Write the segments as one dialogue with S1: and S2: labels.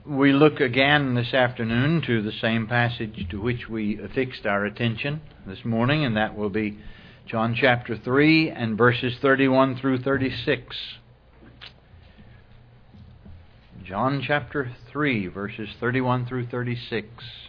S1: We look again this afternoon to the same passage to which we fixed our attention this morning, and that will be John chapter 3 and verses 31 through 36. John chapter 3, verses 31 through 36.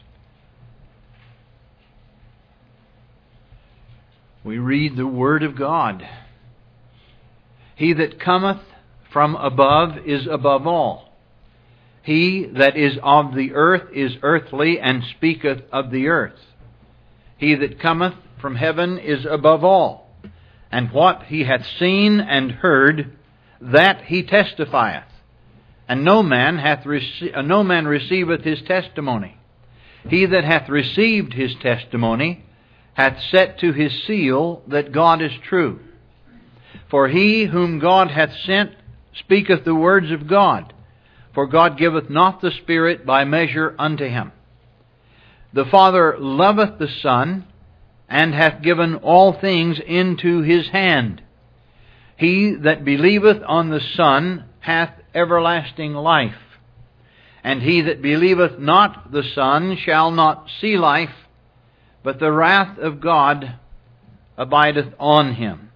S1: We read the Word of God. He that cometh from above is above all. He that is of the earth is earthly, and speaketh of the earth. He that cometh from heaven is above all. And what he hath seen and heard, that he testifieth. And no man receiveth his testimony. He that hath received his testimony hath set to his seal that God is true. For he whom God hath sent speaketh the words of God. For God giveth not the Spirit by measure unto him. The Father loveth the Son, and hath given all things into his hand. He that believeth on the Son hath everlasting life. And he that believeth not the Son shall not see life, but the wrath of God abideth on him.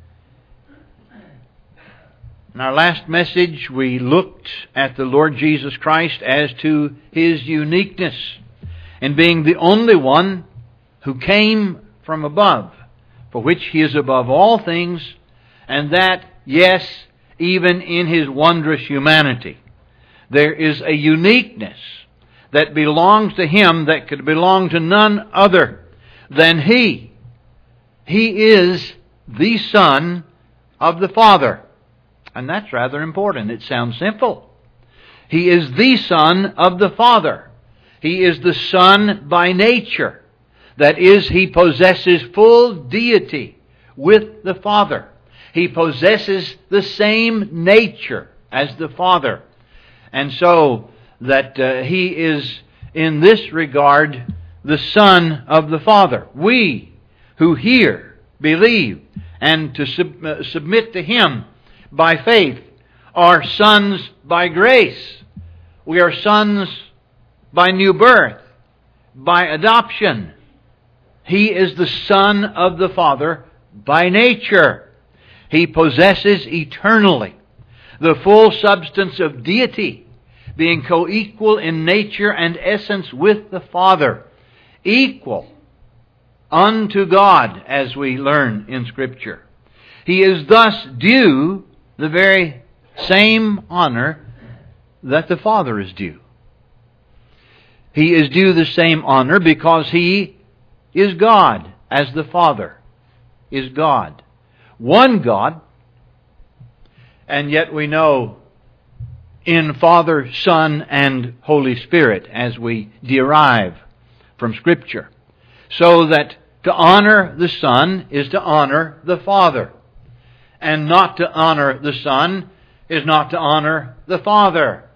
S1: In our last message, we looked at the Lord Jesus Christ as to His uniqueness in being the only one who came from above, for which He is above all things, and that, yes, even in His wondrous humanity, there is a uniqueness that belongs to Him that could belong to none other than He. He is the Son of the Father. And that's rather important. It sounds simple. He is the Son of the Father. He is the Son by nature. That is, He possesses full deity with the Father. He possesses the same nature as the Father. And so that He is, in this regard, the Son of the Father. We who hear, believe, and to submit to Him by faith are sons by grace. We are sons by new birth, by adoption. He is the Son of the Father by nature. He possesses eternally the full substance of deity, being co-equal in nature and essence with the Father, equal unto God, as we learn in Scripture. He is thus due the very same honor that the Father is due. He is due the same honor because He is God, as the Father is God. One God, and yet we know in Father, Son, and Holy Spirit, as we derive from Scripture. So that to honor the Son is to honor the Father. And not to honor the Son is not to honor the Father.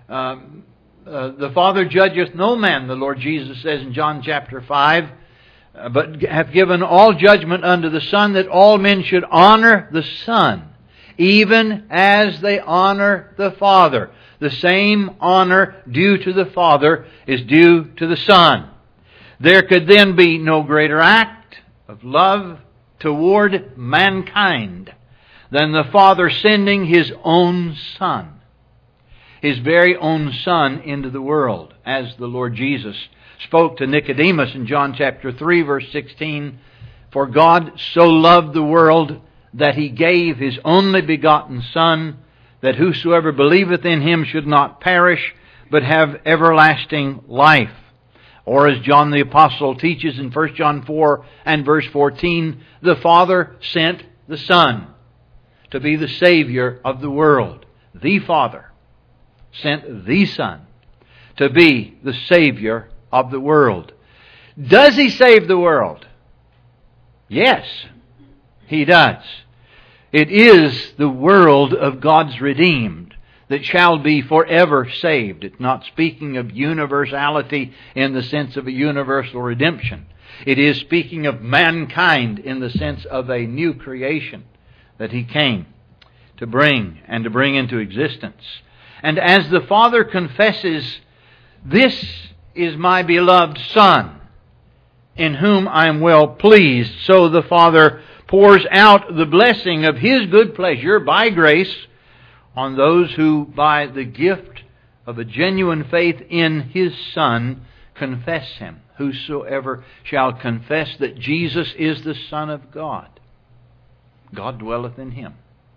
S1: The Father judgeth no man, the Lord Jesus says in John chapter 5, but hath given all judgment unto the Son, that all men should honor the Son, even as they honor the Father. The same honor due to the Father is due to the Son. There could then be no greater act of love toward mankind than the Father sending His own Son, His very own Son, into the world, as the Lord Jesus spoke to Nicodemus in John chapter 3, verse 16, For God so loved the world that He gave His only begotten Son, that whosoever believeth in Him should not perish, but have everlasting life. Or as John the Apostle teaches in 1 John 4 and verse 14, the Father sent the Son to be the Savior of the world. The Father sent the Son to be the Savior of the world. Does He save the world? Yes, He does. It is the world of God's redeemed that shall be forever saved. It's not speaking of universality in the sense of a universal redemption. It is speaking of mankind in the sense of a new creation that He came to bring into existence. And as the Father confesses, "This is my beloved Son, in whom I am well pleased," so the Father pours out the blessing of His good pleasure by grace on those who, by the gift of a genuine faith in His Son, confess Him. "Whosoever shall confess that Jesus is the Son of God, God dwelleth in him."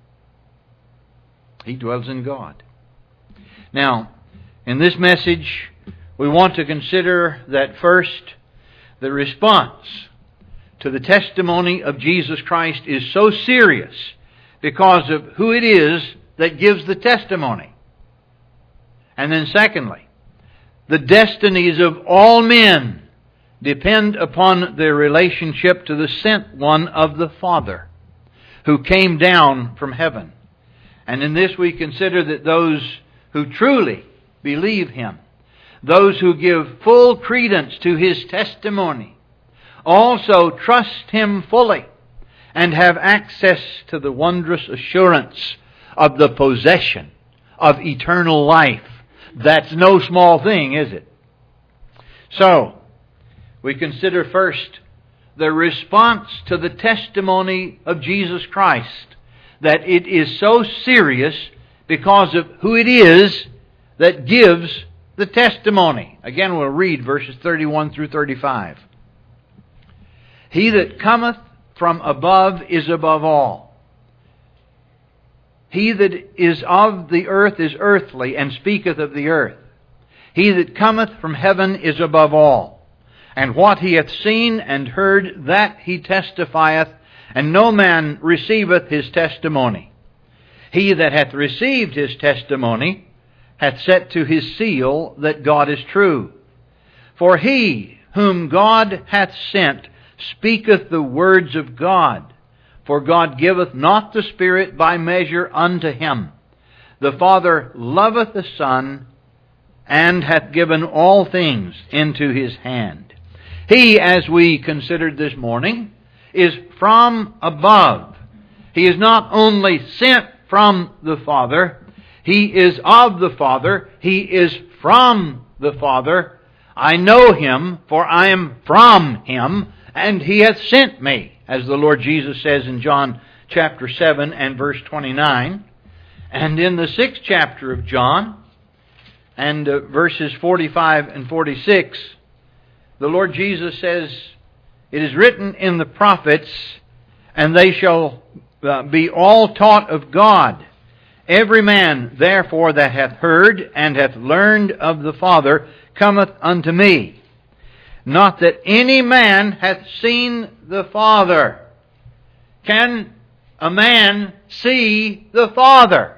S1: He dwells in God. Now, in this message, we want to consider that first, the response to the testimony of Jesus Christ is so serious because of who it is that gives the testimony. And then secondly, the destinies of all men depend upon their relationship to the sent one of the Father, who came down from heaven. And in this we consider that those who truly believe Him, those who give full credence to His testimony, also trust Him fully and have access to the wondrous assurance of the possession of eternal life. That's no small thing, is it? So, we consider first the response to the testimony of Jesus Christ, that it is so serious because of who it is that gives the testimony. Again, we'll read verses 31 through 35. "He that cometh from above is above all. He that is of the earth is earthly, and speaketh of the earth. He that cometh from heaven is above all. And what he hath seen and heard, that he testifieth, and no man receiveth his testimony. He that hath received his testimony hath set to his seal that God is true. For he whom God hath sent speaketh the words of God. For God giveth not the Spirit by measure unto him. The Father loveth the Son, and hath given all things into His hand." He, as we considered this morning, is from above. He is not only sent from the Father, He is of the Father, He is from the Father. "I know Him, for I am from Him, and He hath sent me," as the Lord Jesus says in John chapter 7 and verse 29. And in the 6th chapter of John, and verses 45 and 46, the Lord Jesus says, "It is written in the prophets, and they shall be all taught of God. Every man, therefore, that hath heard and hath learned of the Father cometh unto me. Not that any man hath seen the Father." Can a man see the Father?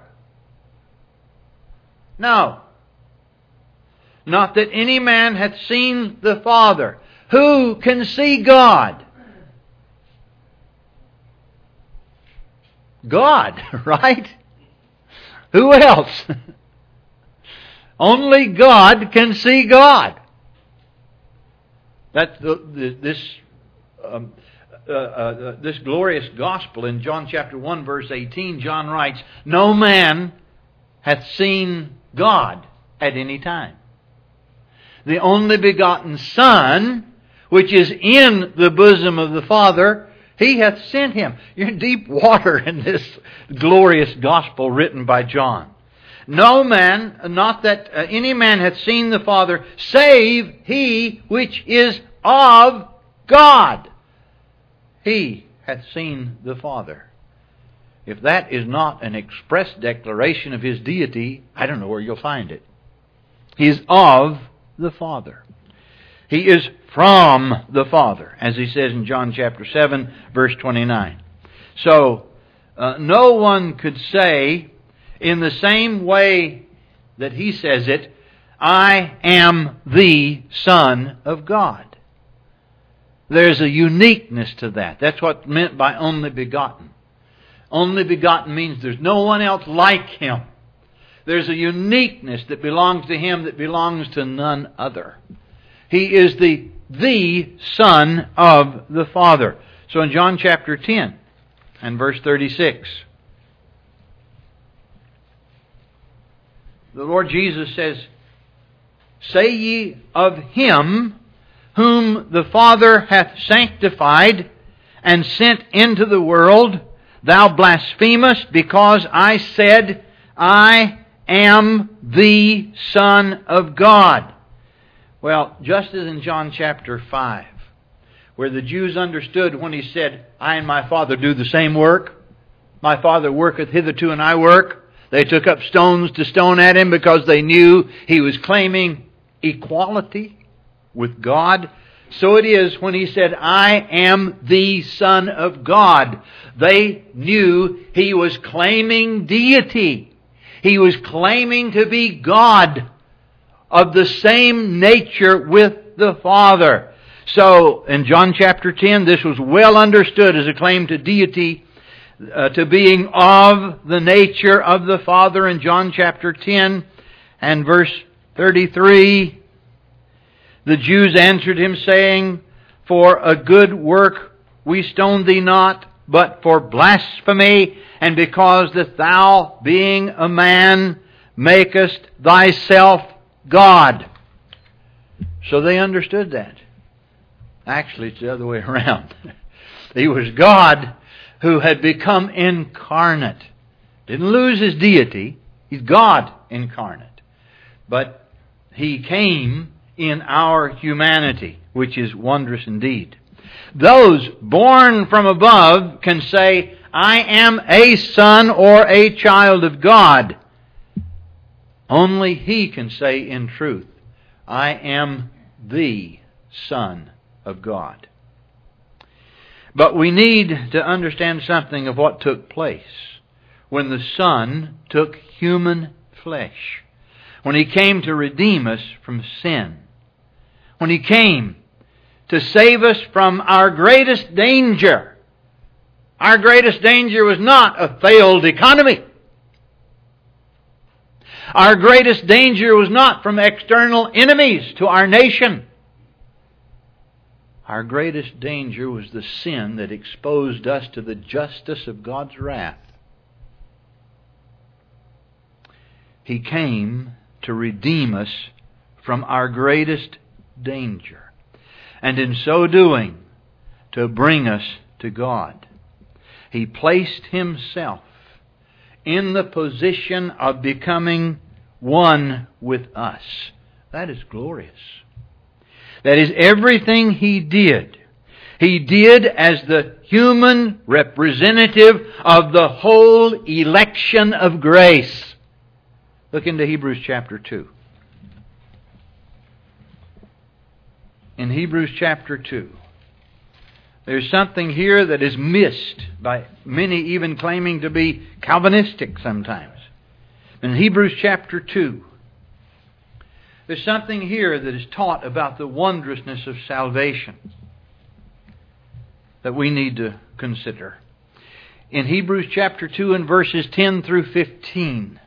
S1: No. "Not that any man hath seen the Father." Who can see God? God, right? Who else? Only God can see God. That's this glorious gospel in John chapter 1 verse 18. John writes, "No man hath seen God at any time. The only begotten Son, which is in the bosom of the Father, He hath sent Him." You're in deep water in this glorious gospel written by John. "No man, not that any man hath seen the Father, save he which is of God. He hath seen the Father." If that is not an express declaration of His deity, I don't know where you'll find it. He is of the Father. He is from the Father, as He says in John chapter 7, verse 29. So, no one could say, in the same way that He says it, "I am the Son of God." There's a uniqueness to that. That's what's meant by only begotten. Only begotten means there's no one else like Him. There's a uniqueness that belongs to Him that belongs to none other. He is the Son of the Father. So in John chapter 10 and verse 36, the Lord Jesus says, "Say ye of Him whom the Father hath sanctified and sent into the world, Thou blasphemest, because I said, I am the Son of God." Well, just as in John chapter 5, where the Jews understood when He said, "I and my Father do the same work. My Father worketh hitherto and I work." They took up stones to stone at Him because they knew He was claiming equality with God. So it is when He said, "I am the Son of God." They knew He was claiming deity. He was claiming to be God of the same nature with the Father. So in John chapter 10, this was well understood as a claim to deity, to being of the nature of the Father. In John chapter 10 and verse 33, the Jews answered Him, saying, "For a good work we stone Thee not, but for blasphemy, and because that Thou, being a man, makest Thyself God." So they understood that. Actually, it's the other way around. He was God who had become incarnate. Didn't lose His deity. He's God incarnate. But He came in our humanity, which is wondrous indeed. Those born from above can say, "I am a son or a child of God." Only He can say in truth, "I am the Son of God." But we need to understand something of what took place when the Son took human flesh, when He came to redeem us from sin, when He came to save us from our greatest danger. Our greatest danger was not a failed economy. Our greatest danger was not from external enemies to our nation. Our greatest danger was the sin that exposed us to the justice of God's wrath. He came to redeem us from our greatest danger, and in so doing, to bring us to God. He placed Himself in the position of becoming one with us. That is glorious. That is everything He did. He did as the human representative of the whole election of grace. Look into Hebrews chapter 2. In Hebrews chapter 2, there's something here that is missed by many, even claiming to be Calvinistic sometimes. In Hebrews chapter 2, there's something here that is taught about the wondrousness of salvation that we need to consider. In Hebrews chapter 2 and verses 10 through 15.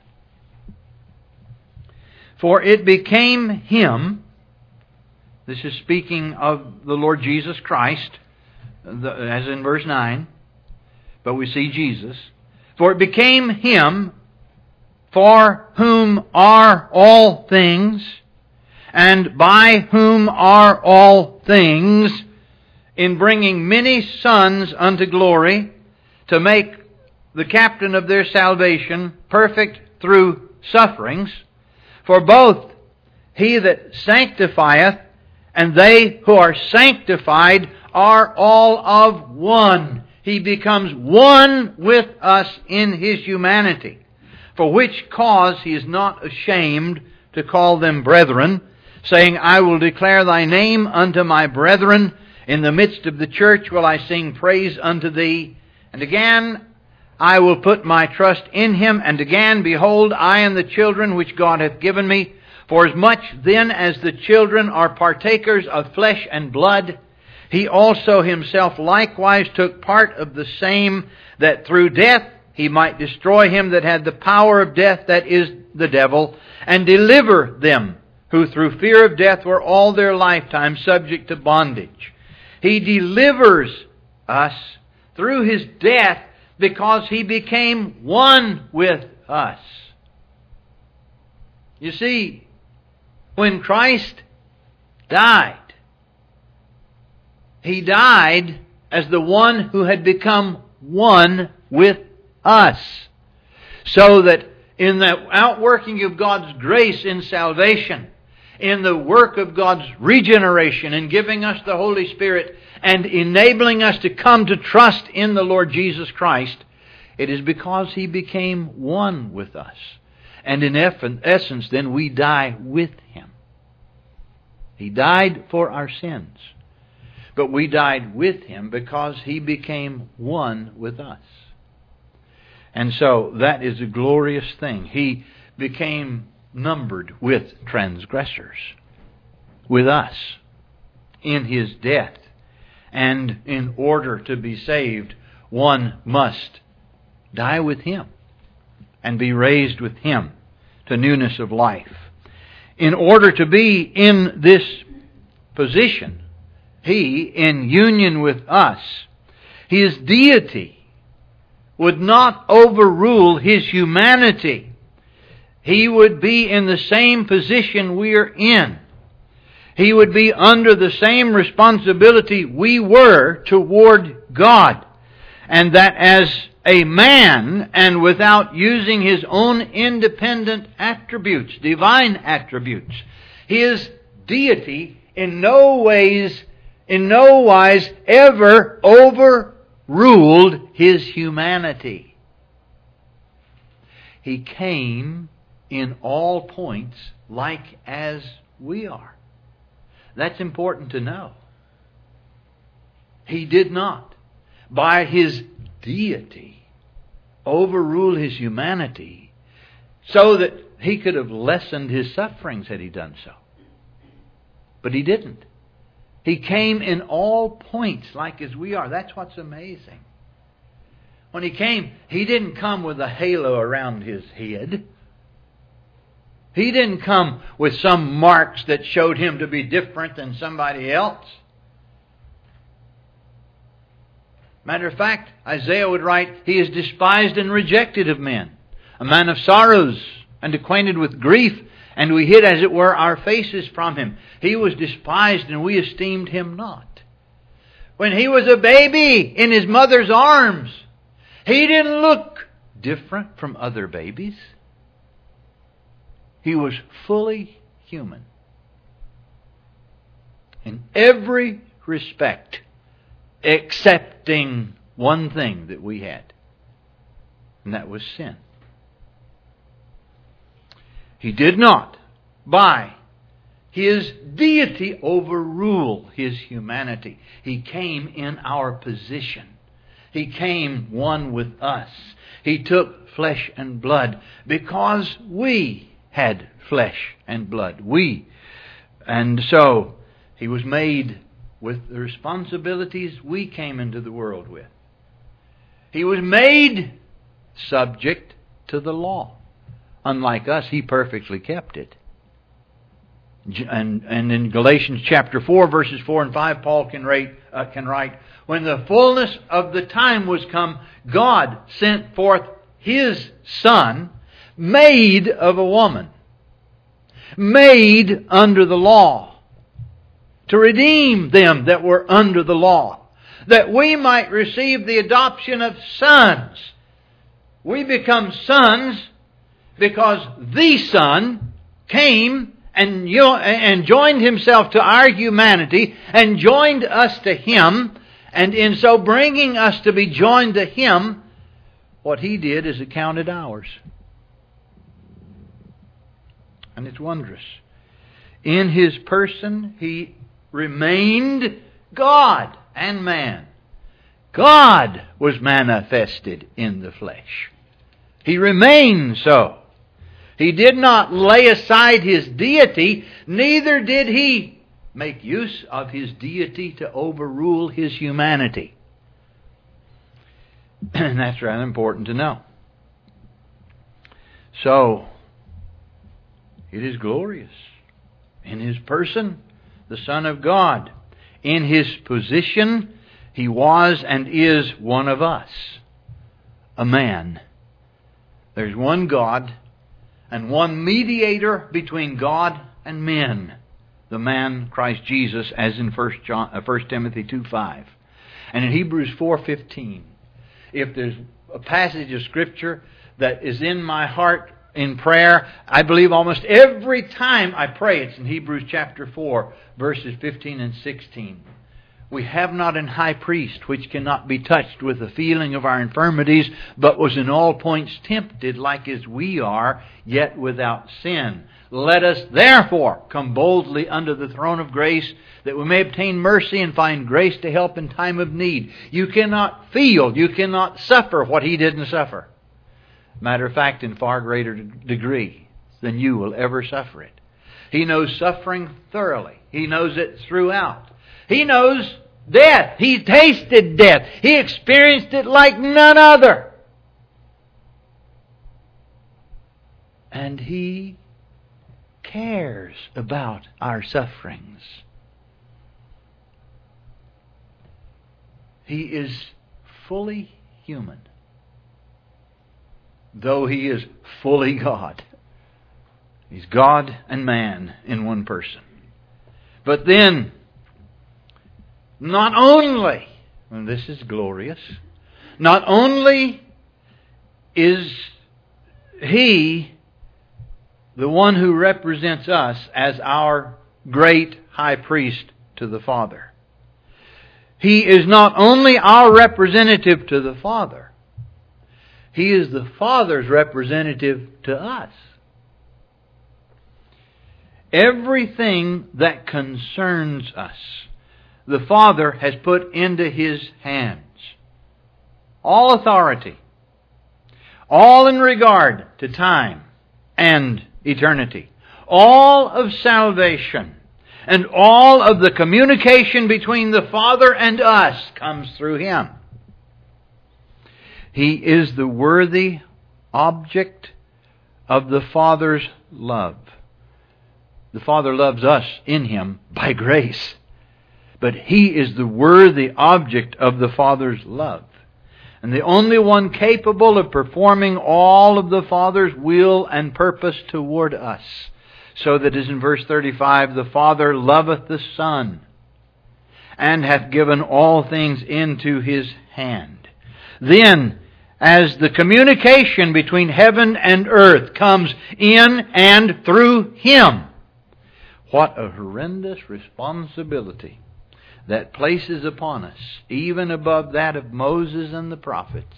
S1: "For it became Him," this is speaking of the Lord Jesus Christ, as in verse 9, but we see Jesus. "For it became Him for whom are all things, and by whom are all things, in bringing many sons unto glory, to make the captain of their salvation perfect through sufferings. For both He that sanctifieth and they who are sanctified are all of one." He becomes one with us in His humanity, for which cause He is not ashamed to call them brethren, saying, "I will declare Thy name unto my brethren. In the midst of the church will I sing praise unto Thee. And again, I will put my trust in Him. And again, behold, I and the children which God hath given me. For as much then as the children are partakers of flesh and blood, He also Himself likewise took part of the same, that through death He might destroy him that had the power of death, that is, the devil, and deliver them who through fear of death were all their lifetime subject to bondage. He delivers us through His death because He became one with us. You see, when Christ died, He died as the one who had become one with us. So that in the outworking of God's grace in salvation, in the work of God's regeneration in giving us the Holy Spirit and enabling us to come to trust in the Lord Jesus Christ, it is because He became one with us. And in essence, then, we die with Him. He died for our sins. But we died with Him because He became one with us. And so that is a glorious thing. He became numbered with transgressors, with us, in His death. And in order to be saved, one must die with Him and be raised with Him to newness of life. In order to be in this position, He, in union with us, His deity would not overrule His humanity. He would be in the same position we're in. He would be under the same responsibility we were toward God. And that as a man, and without using His own independent attributes, divine attributes, His deity in no wise ever overruled His humanity. He came in all points like as we are. That's important to know. He did not, by His deity, overrule His humanity so that He could have lessened His sufferings had He done so. But He didn't. He came in all points like as we are. That's what's amazing. When He came, He didn't come with a halo around His head. He didn't come with some marks that showed Him to be different than somebody else. Matter of fact, Isaiah would write, He is despised and rejected of men, a man of sorrows and acquainted with grief, and we hid, as it were, our faces from Him. He was despised, and we esteemed Him not. When He was a baby in His mother's arms, He didn't look different from other babies. He was fully human in every respect, excepting one thing that we had, and that was sin. He did not, by His deity, overrule His humanity. He came in our position. He came one with us. He took flesh and blood because we had flesh and blood. And so He was made with the responsibilities we came into the world with. He was made subject to the law. Unlike us, He perfectly kept it. And in Galatians chapter 4, verses 4 and 5, Paul can write, when the fullness of the time was come, God sent forth His Son, made of a woman, made under the law, to redeem them that were under the law, that we might receive the adoption of sons. We become sons because the Son came and joined Himself to our humanity and joined us to Him, and in so bringing us to be joined to Him, what He did is accounted ours. And it's wondrous. In His person, He remained God and man. God was manifested in the flesh. He remained so. He did not lay aside His deity, neither did He make use of His deity to overrule His humanity. And that's rather important to know. So, it is glorious. In His person, the Son of God. In His position, He was and is one of us. A man. There's one God and one mediator between God and men, the man Christ Jesus, as in 1 Timothy 2:5. And in Hebrews 4:15, if there's a passage of Scripture that is in my heart in prayer, I believe almost every time I pray, it's in Hebrews chapter 4, verses 15 and 16. We have not an high priest which cannot be touched with the feeling of our infirmities, but was in all points tempted like as we are, yet without sin. Let us therefore come boldly under the throne of grace, that we may obtain mercy and find grace to help in time of need. You cannot feel, you cannot suffer what He didn't suffer. Matter of fact, in far greater degree than you will ever suffer it. He knows suffering thoroughly. He knows it throughout. He knows death. He tasted death. He experienced it like none other. And He cares about our sufferings. He is fully human, though He is fully God. He's God and man in one person. But then, not only, and this is glorious, not only is He the one who represents us as our great high priest to the Father. He is not only our representative to the Father, He is the Father's representative to us. Everything that concerns us, the Father has put into His hands. All authority. All in regard to time and eternity. All of salvation and all of the communication between the Father and us comes through Him. He is the worthy object of the Father's love. The Father loves us in Him by grace. But He is the worthy object of the Father's love. And the only one capable of performing all of the Father's will and purpose toward us. So that as in verse 35, the Father loveth the Son, and hath given all things into His hand. Then, as the communication between heaven and earth comes in and through Him, what a horrendous responsibility that places upon us, even above that of Moses and the prophets.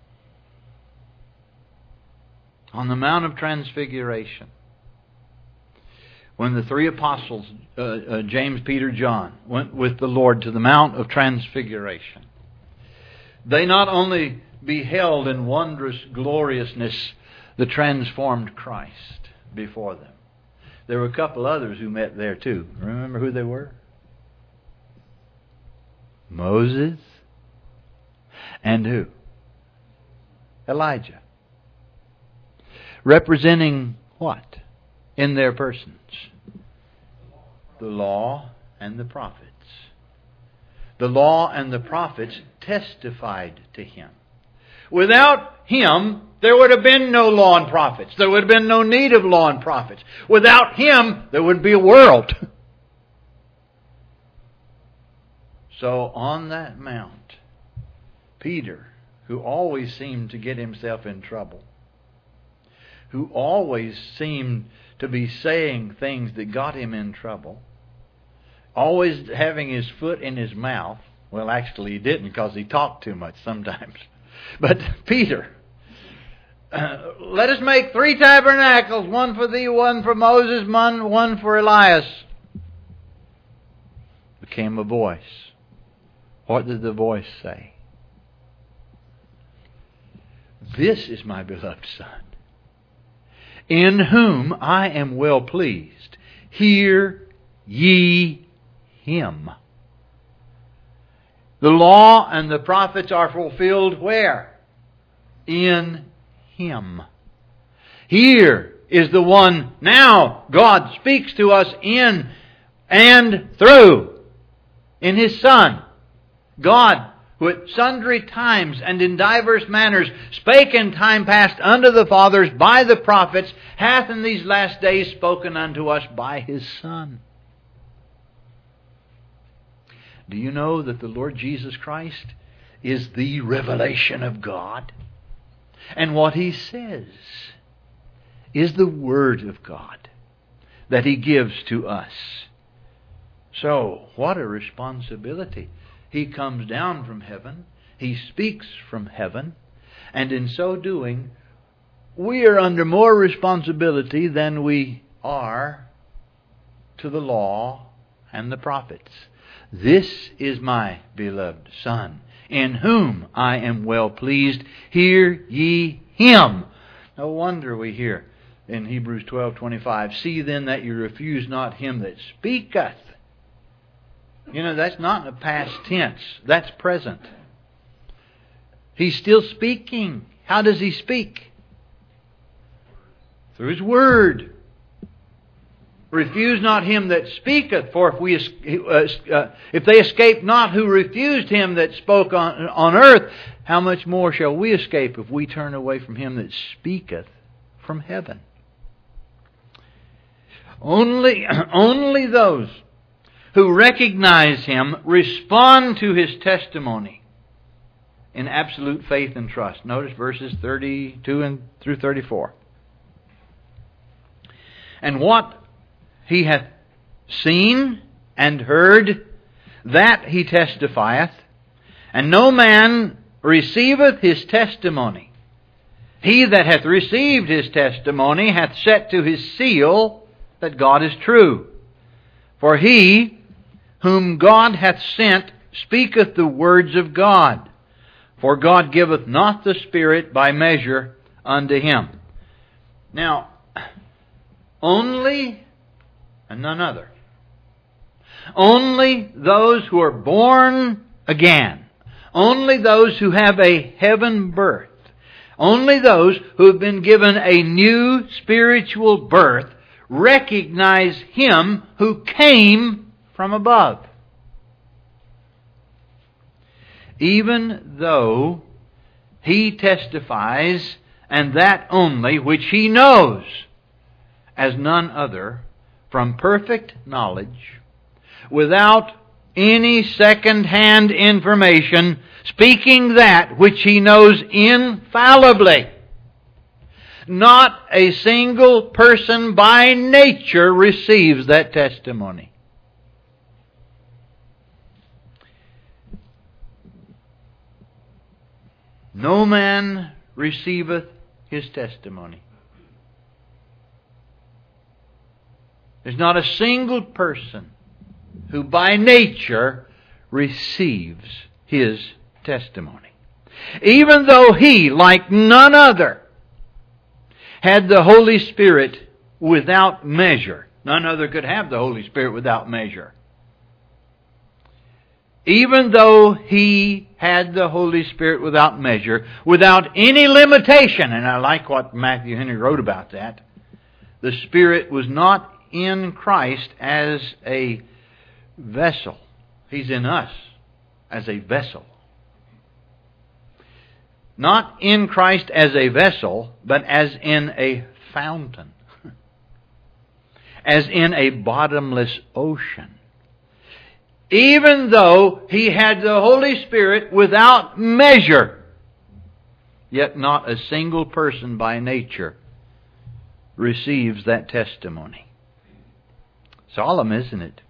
S1: On the Mount of Transfiguration, when the three apostles, James, Peter, John, went with the Lord to the Mount of Transfiguration, they not only beheld in wondrous gloriousness the transformed Christ before them. There were a couple others who met there too. Remember who they were? Moses and who? Elijah. Representing what in their persons? The law and the prophets. The law and the prophets testified to Him. Without Him, there would have been no law and prophets. There would have been no need of law and prophets. Without Him, there would be a world. So on that mount, Peter, who always seemed to get himself in trouble, who always seemed to be saying things that got him in trouble, always having his foot in his mouth. Well, actually he didn't, because he talked too much sometimes. But Peter, let us make 3 tabernacles, one for thee, one for Moses, one for Elias. Became a voice. What did the voice say? This is my beloved Son, in whom I am well pleased. Hear ye Him. The law and the prophets are fulfilled where? In Him. Here is the one now God speaks to us in and through, in His Son. God which sundry times and in divers manners spake in time past unto the fathers by the prophets, hath in these last days spoken unto us by His Son. Do you know that the Lord Jesus Christ is the revelation of God? And what He says is the Word of God that He gives to us. So, what a responsibility. He comes down from heaven. He speaks from heaven. And in so doing, we are under more responsibility than we are to the law and the prophets. This is my beloved Son, in whom I am well pleased. Hear ye Him. No wonder we hear in Hebrews 12:25, see then that you refuse not Him that speaketh. You know, that's not in the past tense. That's present. He's still speaking. How does He speak? Through His Word. Refuse not Him that speaketh, for if they escape not who refused Him that spoke on earth, how much more shall we escape if we turn away from Him that speaketh from heaven? Only those who recognize Him respond to His testimony in absolute faith and trust. Notice verses 32 through 34. And what He hath seen and heard, that He testifieth, and no man receiveth His testimony. He that hath received His testimony hath set to his seal that God is true. For He whom God hath sent speaketh the words of God. For God giveth not the Spirit by measure unto Him. Now, only and none other. Only those who are born again. Only those who have a heaven birth. Only those who have been given a new spiritual birth recognize Him who came from above. Even though He testifies, and that only, which He knows as none other, from perfect knowledge, without any second-hand information, speaking that which He knows infallibly. Not a single person by nature receives that testimony. No man receiveth his testimony. There's not a single person who by nature receives his testimony. Even though he, like none other, had the Holy Spirit without measure. None other could have the Holy Spirit without measure. Even though he had the Holy Spirit without measure, without any limitation, and I like what Matthew Henry wrote about that, the Spirit was not in Christ as a vessel. He's in us as a vessel. Not in Christ as a vessel, but as in a fountain. As in a bottomless ocean. Even though He had the Holy Spirit without measure, yet not a single person by nature receives that testimony. Solemn, isn't it?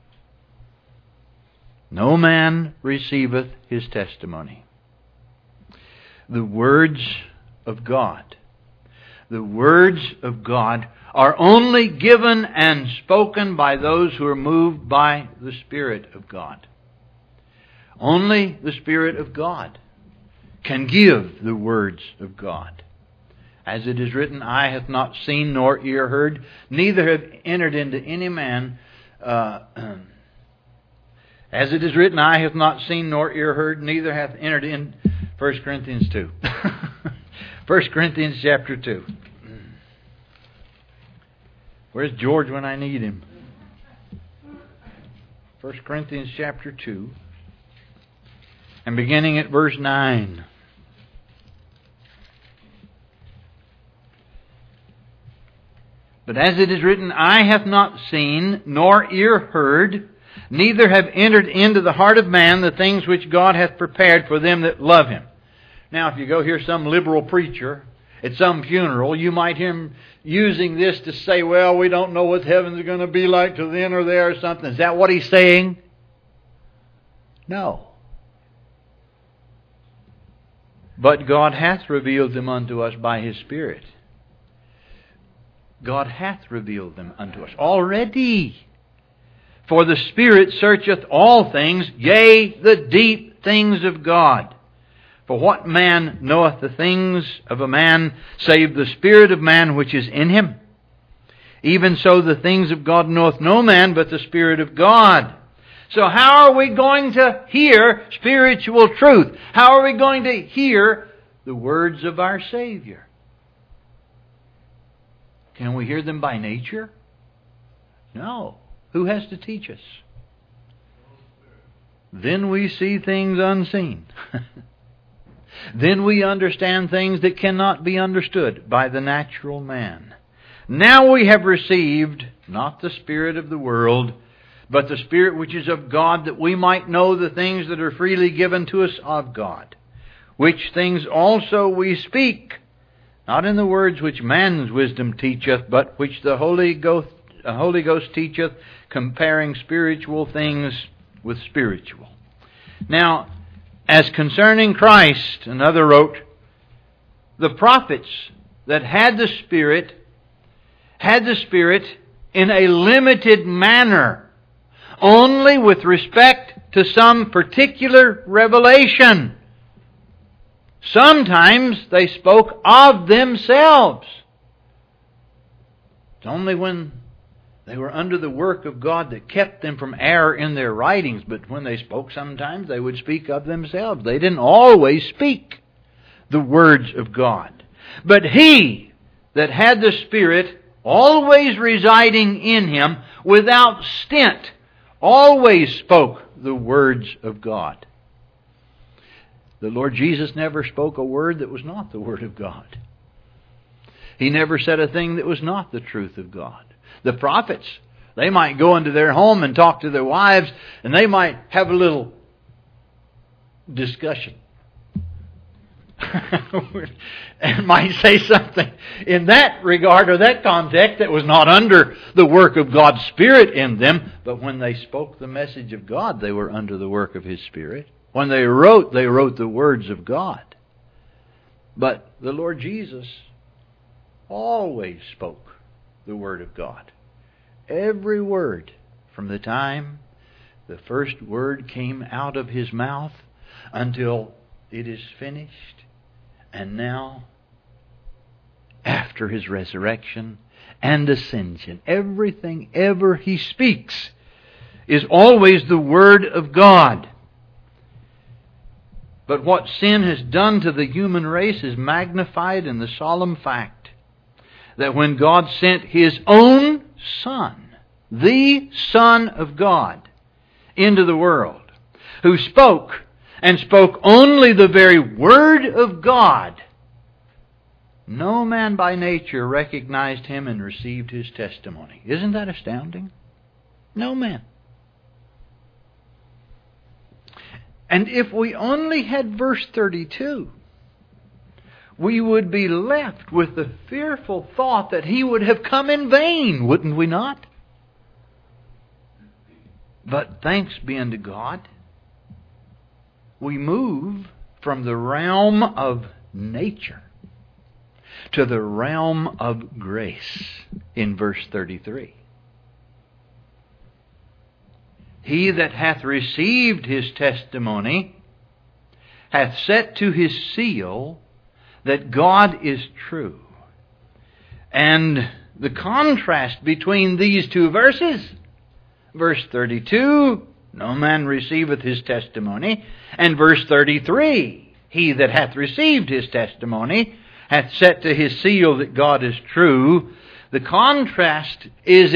S1: No man receiveth his testimony. The words of God. The words of God are only given and spoken by those who are moved by the Spirit of God. Only the Spirit of God can give the words of God. As it is written, eye hath not seen nor ear heard, neither have entered into any man. As it is written, eye hath not seen nor ear heard, neither hath entered in 1 Corinthians 2. 1 Corinthians chapter 2. Where's George when I need him? 1 Corinthians chapter 2. and beginning at verse 9. But as it is written, eye hath not seen, nor ear heard, neither have entered into the heart of man the things which God hath prepared for them that love Him. Now, if you go hear some liberal preacher at some funeral, you might hear him using this to say, well, we don't know what heaven's going to be like till then or there or something. Is that what he's saying? No. But God hath revealed them unto us by His Spirit. God hath revealed them unto us already. For the Spirit searcheth all things, yea, the deep things of God. For what man knoweth the things of a man, save the spirit of man which is in him? Even so the things of God knoweth no man but the Spirit of God. So how are we going to hear spiritual truth? How are we going to hear the words of our Savior? Can we hear them by nature? No. Who has to teach us? Then we see things unseen. Then we understand things that cannot be understood by the natural man. Now we have received not the spirit of the world, but the Spirit which is of God, that we might know the things that are freely given to us of God. Which things also we speak, not in the words which man's wisdom teacheth, but which the Holy Ghost teacheth, comparing spiritual things with spiritual. Now, as concerning Christ, another wrote, the prophets that had the Spirit in a limited manner, only with respect to some particular revelation. Sometimes they spoke of themselves. It's only when they were under the work of God that kept them from error in their writings. But when they spoke, sometimes they would speak of themselves. They didn't always speak the words of God. But he that had the Spirit always residing in him without stint always spoke the words of God. The Lord Jesus never spoke a word that was not the Word of God. He never said a thing that was not the truth of God. The prophets, they might go into their home and talk to their wives, and they might have a little discussion. And might say something in that regard or that context that was not under the work of God's Spirit in them. But when they spoke the message of God, they were under the work of His Spirit. When they wrote the words of God. But the Lord Jesus always spoke the Word of God. Every word from the time the first word came out of His mouth until it is finished. And now, after His resurrection and ascension, everything ever He speaks is always the Word of God. But what sin has done to the human race is magnified in the solemn fact that when God sent His own Son, the Son of God, into the world, who spoke, and spoke only the very Word of God, no man by nature recognized Him and received His testimony. Isn't that astounding? No man. And if we only had verse 32, we would be left with the fearful thought that He would have come in vain, wouldn't we not? But thanks be unto God, we move from the realm of nature to the realm of grace in verse 33. He that hath received His testimony hath set to his seal that God is true. And the contrast between these two verses, verse 32, no man receiveth his testimony, and verse 33, he that hath received His testimony hath set to his seal that God is true. The contrast is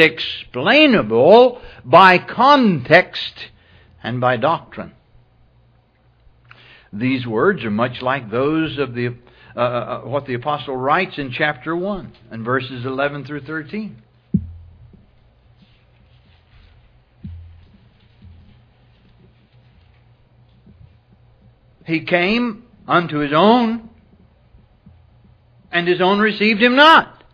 S1: explainable by context and by doctrine. These words are much like those of the what the apostle writes in chapter 1 and verses 11 through 13. He came unto his own, and his own received him not.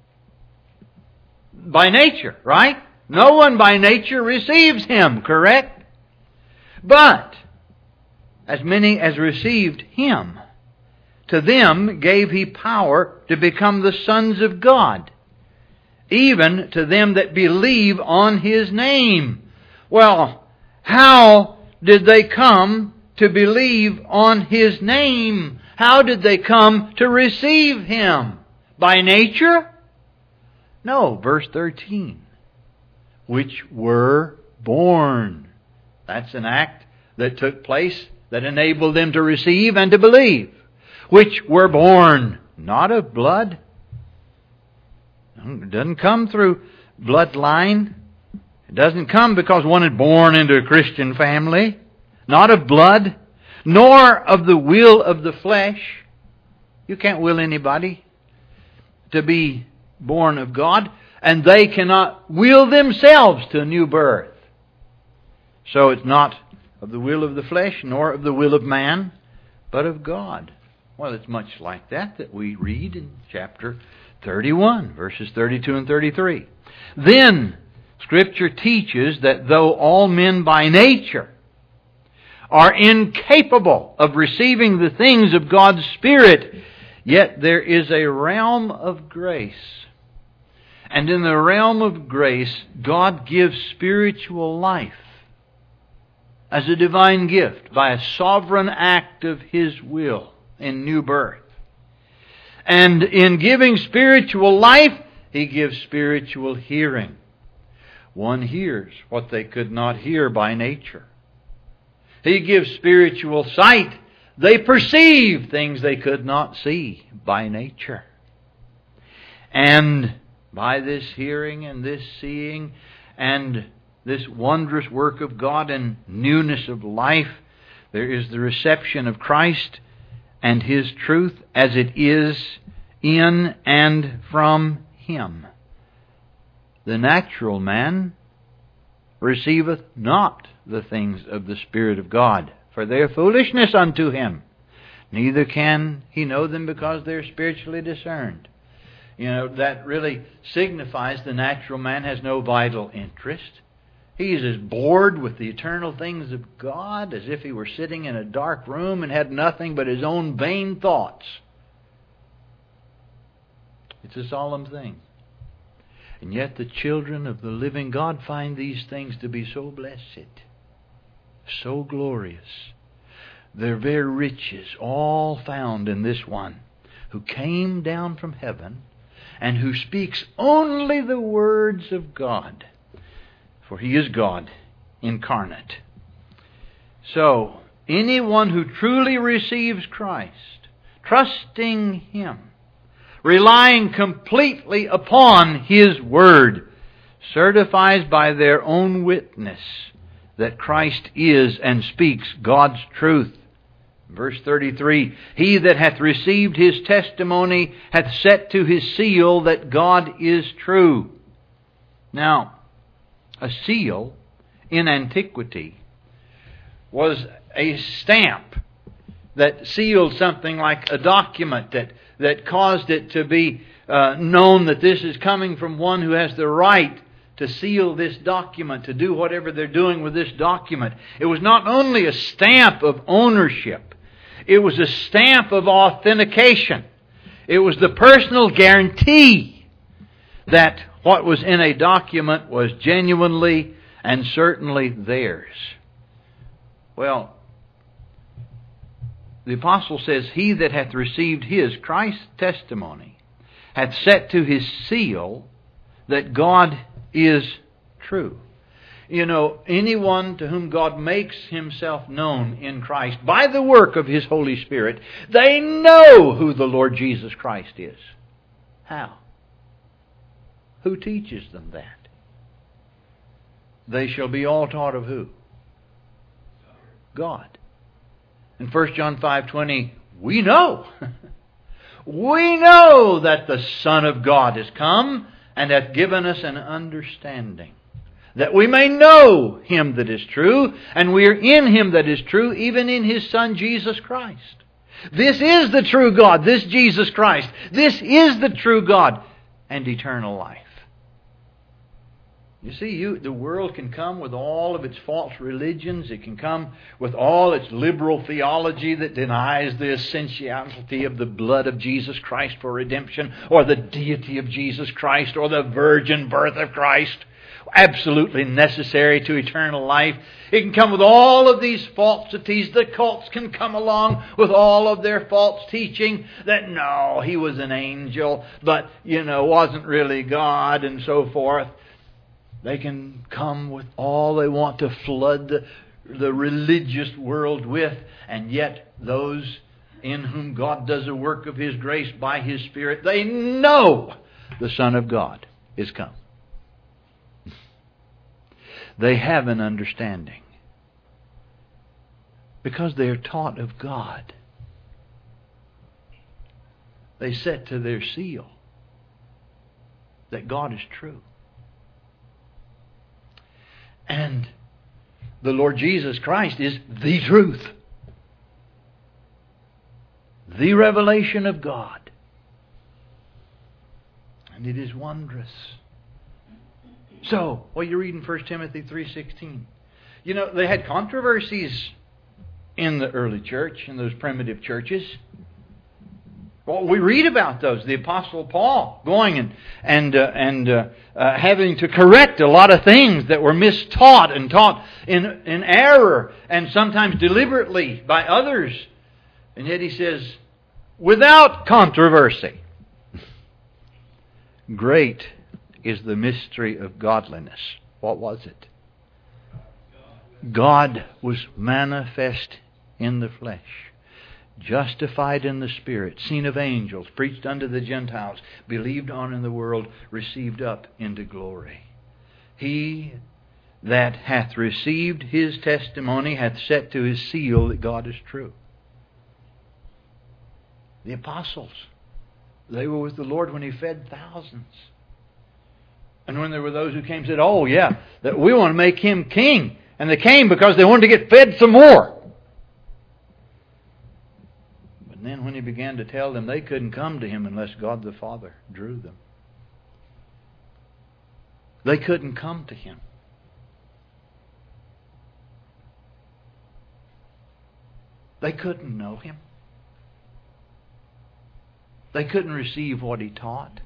S1: By nature, right? No one by nature receives him, correct? But as many as received him, to them gave he power to become the sons of God, even to them that believe on his name. Well, how did they come to believe on his name? How did they come to receive him? By nature? No, verse 13. Which were born. That's an act that took place that enabled them to receive and to believe. Which were born, not of blood. It doesn't come through bloodline. It doesn't come because one is born into a Christian family. Not of blood, nor of the will of the flesh. You can't will anybody to be born of God, and they cannot will themselves to a new birth. So it's not of the will of the flesh, nor of the will of man, but of God. Well, it's much like that we read in chapter 31, verses 32 and 33. Then, Scripture teaches that though all men by nature are incapable of receiving the things of God's Spirit, yet there is a realm of grace. And in the realm of grace, God gives spiritual life as a divine gift by a sovereign act of His will in new birth. And in giving spiritual life, He gives spiritual hearing. One hears what they could not hear by nature. He gives spiritual sight. They perceive things they could not see by nature. And by this hearing and this seeing and this wondrous work of God and newness of life, there is the reception of Christ and His truth as it is in and from Him. The natural man receiveth not the things of the Spirit of God, for they are foolishness unto him. Neither can he know them because they are spiritually discerned. You know, that really signifies the natural man has no vital interest. He is as bored with the eternal things of God as if he were sitting in a dark room and had nothing but his own vain thoughts. It's a solemn thing. And yet the children of the living God find these things to be so blessed, so glorious. Their very riches all found in this one who came down from heaven and who speaks only the words of God. For He is God incarnate. So, anyone who truly receives Christ, trusting Him, relying completely upon His Word, certifies by their own witness that Christ is and speaks God's truth. Verse 33, He that hath received His testimony hath set to His seal that God is true. Now, a seal in antiquity was a stamp that sealed something like a document that caused it to be known that this is coming from one who has the right to seal this document, to do whatever they're doing with this document. It was not only a stamp of ownership, it was a stamp of authentication. It was the personal guarantee that what was in a document was genuinely and certainly theirs. Well, the apostle says, He that hath received His, Christ's testimony, hath set to His seal that God is true. You know, anyone to whom God makes Himself known in Christ by the work of His Holy Spirit, they know who the Lord Jesus Christ is. How? Who teaches them that? They shall be all taught of who? God. In 1 John 5:20, we know. We know that the Son of God is come and hath given us an understanding, that we may know Him that is true, and we are in Him that is true, even in His Son Jesus Christ. This is the true God, this Jesus Christ. This is the true God and eternal life. You see, the world can come with all of its false religions. It can come with all its liberal theology that denies the essentiality of the blood of Jesus Christ for redemption, or the deity of Jesus Christ, or the virgin birth of Christ, absolutely necessary to eternal life. It can come with all of these falsities. The cults can come along with all of their false teaching that no, He was an angel, but wasn't really God, and so forth. They can come with all they want to flood the religious world with, and yet those in whom God does a work of His grace by His Spirit, they know the Son of God is come. They have an understanding because they are taught of God. They set to their seal that God is true. And the Lord Jesus Christ is the truth, the revelation of God. And it is wondrous. So, you read in 1 Timothy 3:16. They had controversies in the early church, in those primitive churches. Well, we read about those. The Apostle Paul going and having to correct a lot of things that were mistaught and taught in error, and sometimes deliberately by others. And yet he says, without controversy, great is the mystery of godliness. What was it? God was manifest in the flesh, justified in the Spirit, seen of angels, preached unto the Gentiles, believed on in the world, received up into glory. He that hath received His testimony hath set to his seal that God is true. The apostles, they were with the Lord when He fed thousands. And when there were those who came and said, oh yeah, that we want to make Him king. And they came because they wanted to get fed some more. And then when He began to tell them they couldn't come to Him unless God the Father drew them. They couldn't come to Him. They couldn't know Him. They couldn't receive what He taught.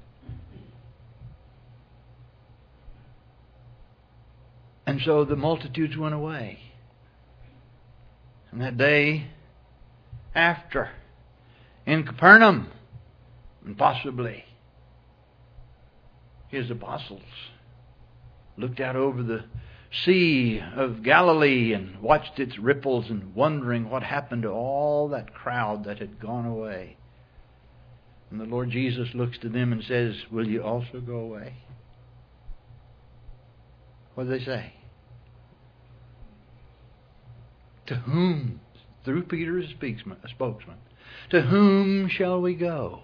S1: And so the multitudes went away. And that day after, in Capernaum, and possibly His apostles looked out over the Sea of Galilee and watched its ripples and wondering what happened to all that crowd that had gone away. And the Lord Jesus looks to them and says, will you also go away? What do they say? To whom, through Peter as a spokesman, to whom shall we go?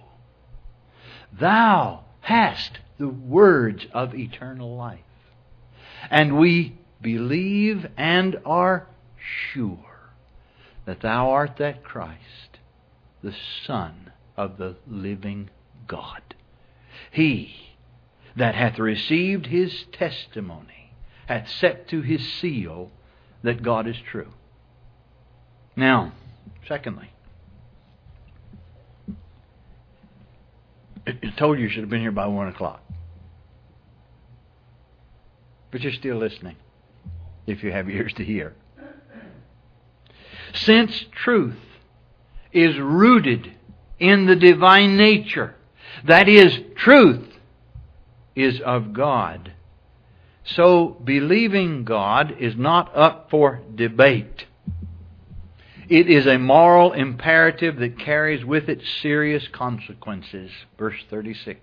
S1: Thou hast the words of eternal life. And we believe and are sure that Thou art that Christ, the Son of the living God. He that hath received His testimony hath set to his seal that God is true. Now, secondly, I told you should have been here by 1 o'clock. But you're still listening, if you have ears to hear. Since truth is rooted in the divine nature, that is, truth is of God, so believing God is not up for debate. It is a moral imperative that carries with it serious consequences. Verse 36.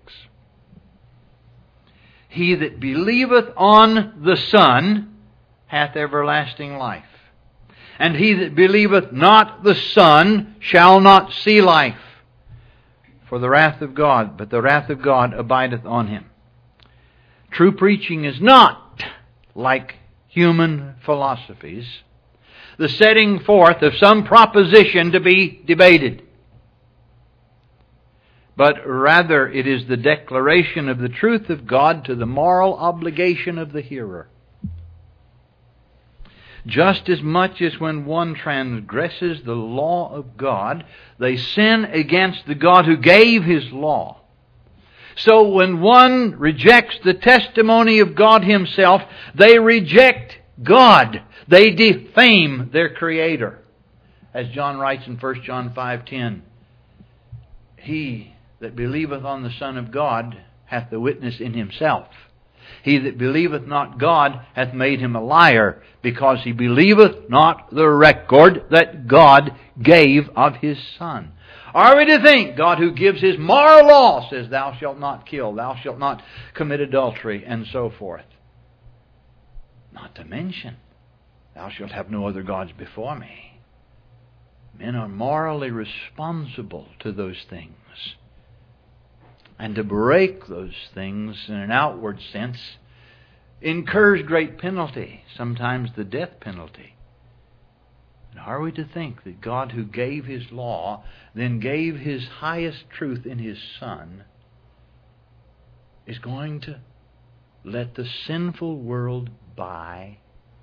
S1: He that believeth on the Son hath everlasting life. And he that believeth not the Son shall not see life. For the wrath of God, but the wrath of God abideth on him. True preaching is not like human philosophies, the setting forth of some proposition to be debated. But rather it is the declaration of the truth of God to the moral obligation of the hearer. Just as much as when one transgresses the law of God, they sin against the God who gave His law. So when one rejects the testimony of God Himself, they reject God. They defame their Creator. As John writes in 1 John 5:10, He that believeth on the Son of God hath the witness in himself. He that believeth not God hath made him a liar, because he believeth not the record that God gave of His Son. Are we to think God, who gives His moral law, says, thou shalt not kill, thou shalt not commit adultery, and so forth? Not to mention, thou shalt have no other gods before me. Men are morally responsible to those things. And to break those things in an outward sense incurs great penalty, sometimes the death penalty. And are we to think that God, who gave His law, then gave His highest truth in His Son, is going to let the sinful world by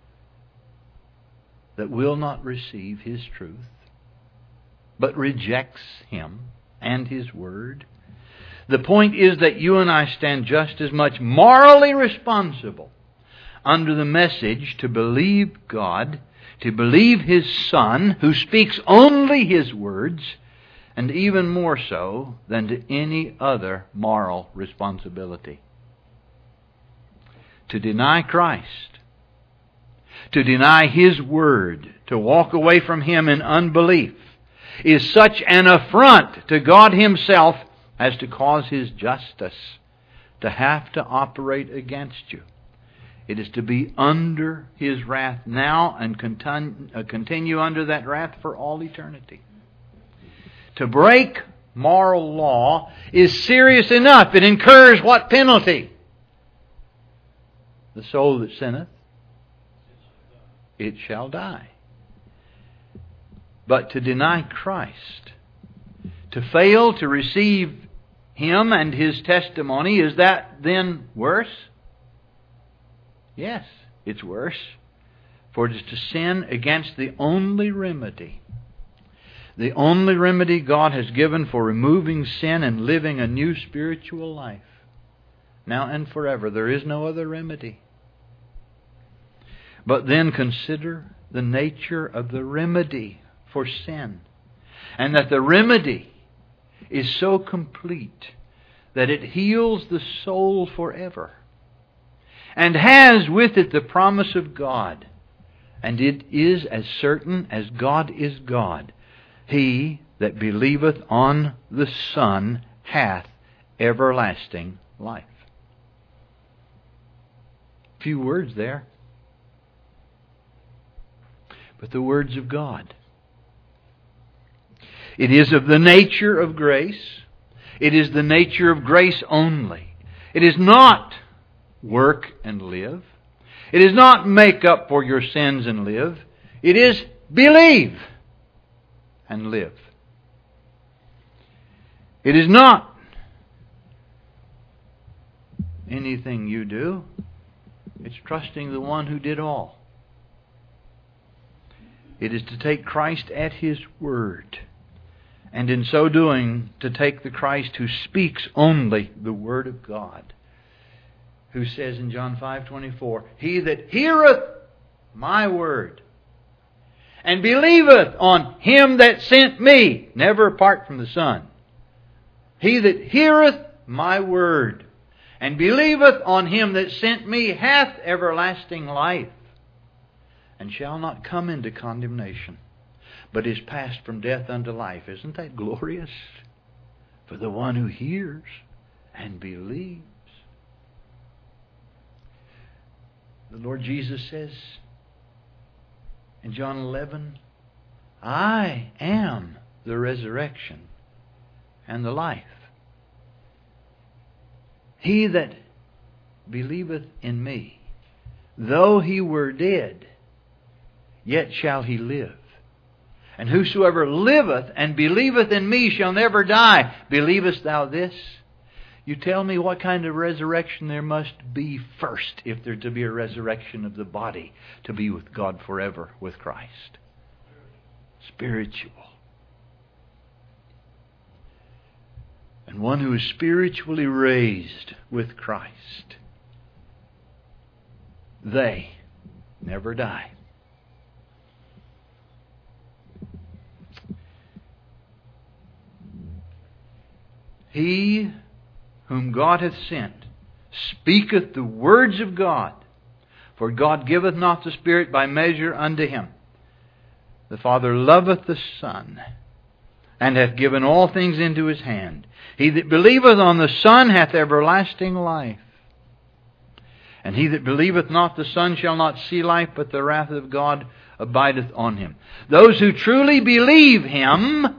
S1: that will not receive His truth, but rejects Him and His Word? The point is that you and I stand just as much morally responsible under the message to believe God, to believe His Son, who speaks only His words, and even more so than to any other moral responsibility. To deny Christ, to deny His Word, to walk away from Him in unbelief, is such an affront to God Himself as to cause His justice to have to operate against you. It is to be under His wrath now and continue under that wrath for all eternity. To break moral law is serious enough. It incurs what penalty? The soul that sinneth, it shall die. But to deny Christ, to fail to receive Him and His testimony, is that then worse? Yes, it's worse. For it is to sin against the only remedy. The only remedy God has given for removing sin and living a new spiritual life. Now and forever. There is no other remedy. But then consider the nature of the remedy for sin. And that the remedy is so complete that it heals the soul forever, and has with it the promise of God. And it is as certain as God is God. He that believeth on the Son hath everlasting life. Few words there, but the words of God. It is of the nature of grace. It is the nature of grace only. It is not work and live. It is not make up for your sins and live. It is believe and live. It is not anything you do. It's trusting the one who did all. It is to take Christ at His word, and in so doing to take the Christ who speaks only the Word of God, who says in John 5:24, He that heareth my word and believeth on Him that sent me, never apart from the Son. He that heareth my word and believeth on Him that sent me hath everlasting life, and shall not come into condemnation, but is passed from death unto life. Isn't that glorious? For the one who hears and believes. The Lord Jesus says In John 11, I am the resurrection and the life. He that believeth in me, though he were dead, yet shall he live. And whosoever liveth and believeth in me shall never die. Believest thou this? You tell me what kind of resurrection there must be first if there to be a resurrection of the body to be with God forever with Christ. Spiritual. And one who is spiritually raised with Christ, they never die. He whom God hath sent speaketh the words of God, for God giveth not the Spirit by measure unto him. The Father loveth the Son, and hath given all things into his hand. He that believeth on the Son hath everlasting life. And he that believeth not the Son shall not see life, but the wrath of God abideth on him. Those who truly believe Him,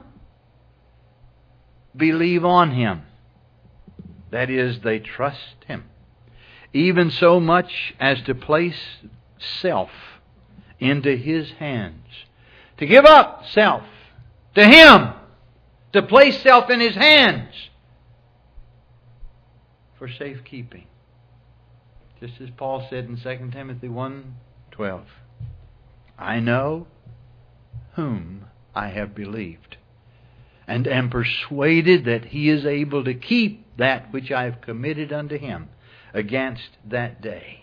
S1: believe on Him. That is, they trust Him. Even so much as to place self into His hands. To give up self to Him. To place self in His hands for safekeeping. Just as Paul said in 2 Timothy 1:12, I know whom I have believed, and am persuaded that He is able to keep that which I have committed unto Him against that day.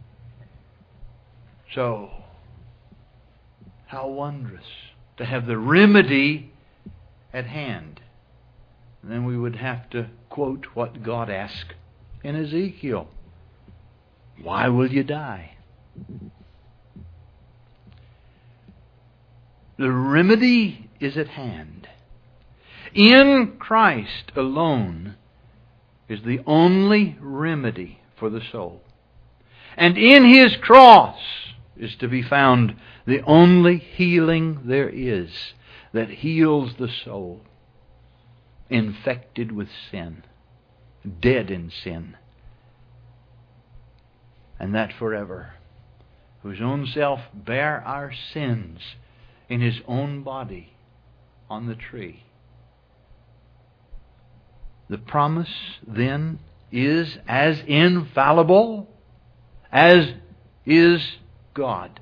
S1: So, how wondrous to have the remedy at hand. And then we would have to quote what God asked in Ezekiel. Why will you die? The remedy is at hand. In Christ alone is the only remedy for the soul. And in His cross is to be found the only healing there is that heals the soul, infected with sin, dead in sin, and that forever, whose own self bare our sins in His own body on the tree. The promise then is as infallible as is God.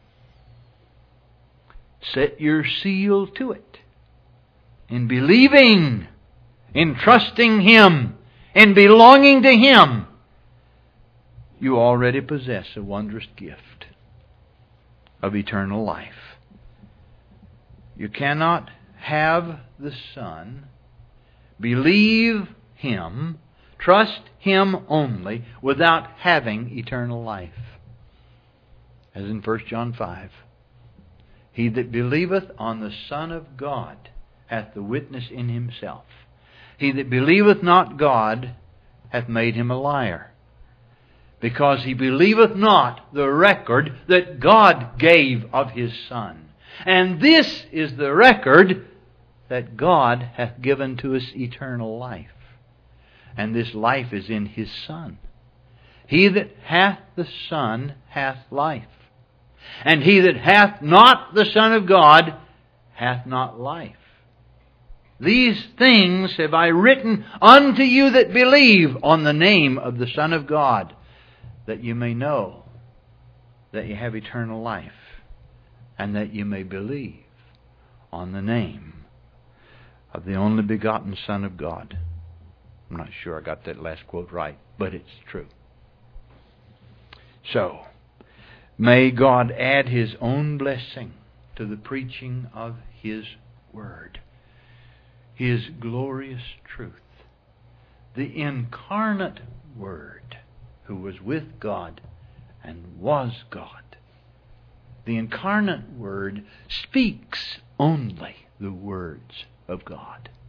S1: Set your seal to it. In believing, in trusting Him, in belonging to Him, you already possess a wondrous gift of eternal life. You cannot have the Son, believe Him, trust Him only, without having eternal life. As in 1 John 5. He that believeth on the Son of God hath the witness in himself. He that believeth not God hath made him a liar, because he believeth not the record that God gave of His Son. And this is the record that God hath given to us eternal life. And this life is in His Son. He that hath the Son hath life. And he that hath not the Son of God hath not life. These things have I written unto you that believe on the name of the Son of God, that you may know that you have eternal life, and that you may believe on the name of the only begotten Son of God. I'm not sure I got that last quote right, but it's true. So, may God add His own blessing to the preaching of His Word, His glorious truth, the incarnate Word who was with God and was God. The incarnate Word speaks only the words of God.